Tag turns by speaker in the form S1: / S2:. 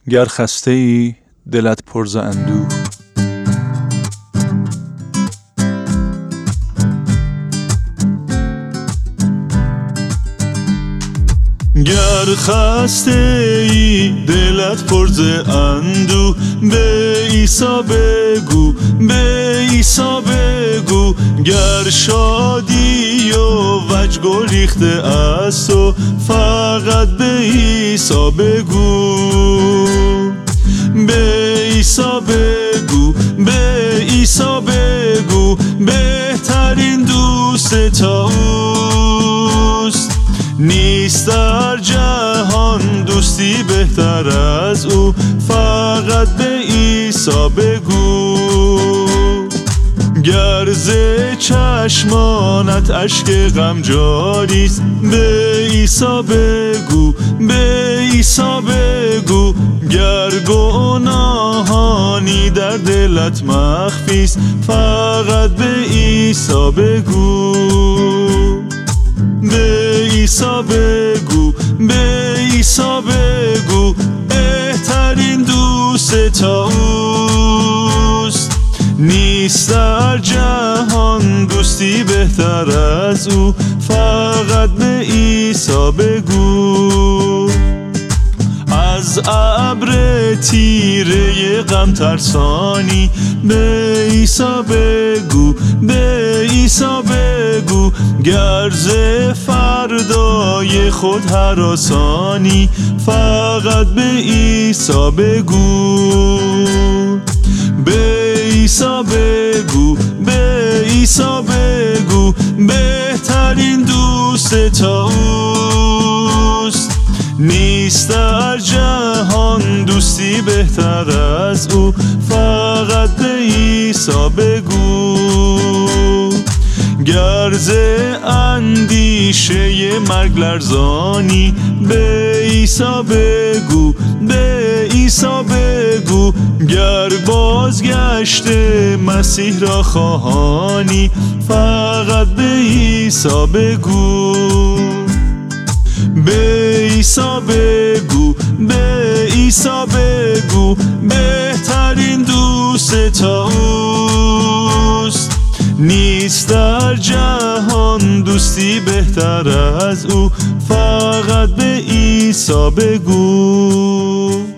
S1: گر خسته ای دلت پر ز اندوه، گر خسته ای دلت پر ز اندوه، به عیسی بگو، به عیسی بگو، گر شادی و وجد گریخته از تو، فقط به عیسی بگو، به عیسی بگو، به عیسی بگو، بهترین دوست تا اوست، نیست در جهان دوستی بهتر از او، فقط به عیسی بگو، گر ز چشمانت اشک غم جاریست، به عیسی بگو، به عیسی بگو، گر گناهانی در دلت مخفیست، فقط به عیسی بگو، به عیسی بگو، به عیسی بگو، بهترین دوست تا اوست، نیست در جهان دوستی بهتر از او، فقط به عیسی بگو، از ابر تیره غم ترسانی، به عیسی بگو، به عیسی بگو، گر ز فردای خود هراسانی، فقط به عیسی بگو، به عیسی بگو، به عیسی بگو، بهترین دوست تا اوست، نیست در جهان دوستی بهتر از او، فقط به عیسی بگو، گر ز اندیشه مرگ لرزانی، به عیسی بگو، به عیسی بگو، گر بازگشت مسیح را خواهانی، فقط به عیسی بگو، به عیسی بگو، به عیسی بگو، بهترین دوست تا اوست، نیست در جهان دوستی بهتر از او، فقط به عیسی بگو.